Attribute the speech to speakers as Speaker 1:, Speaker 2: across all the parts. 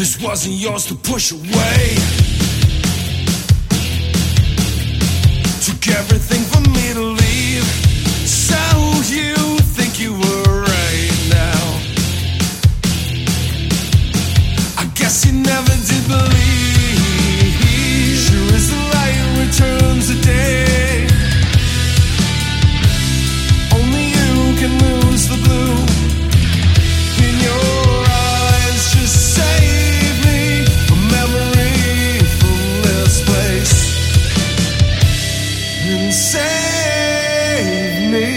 Speaker 1: This wasn't yours to push away. Took everything for me to leave. So you think you were right now. I guess you never did believe. Sure as the light returns the day. Only you can lose the blue in your eyes. Just save me a memory from this place. And save me.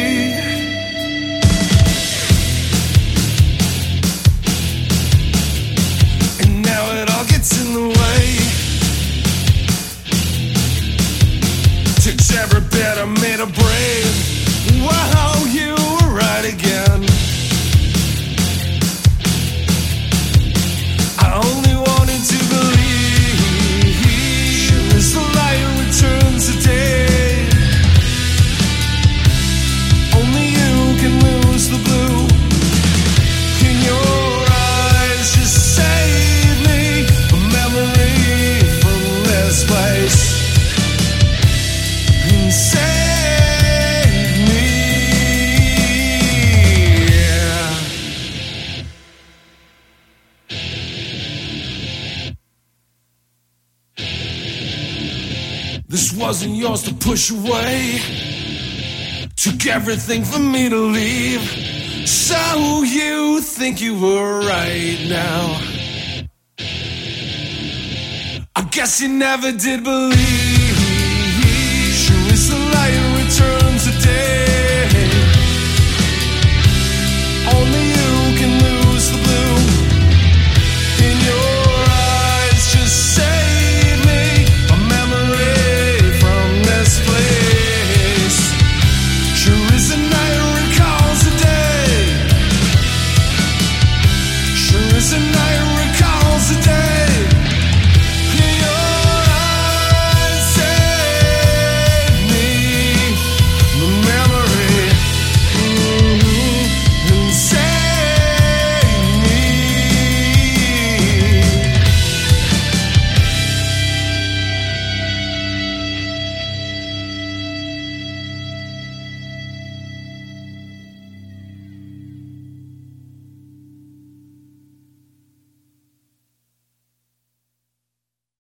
Speaker 1: And now it all gets in the way. Takes every bit I made a brave. Wow, you were right again. I only wanted to believe. Sure as the light returns today. Only you can lose the blue in your eyes. Just save me a memory from this place. And save me, yeah. This wasn't yours to push away. Took everything for me to leave. So you think you were right now. I guess you never did believe.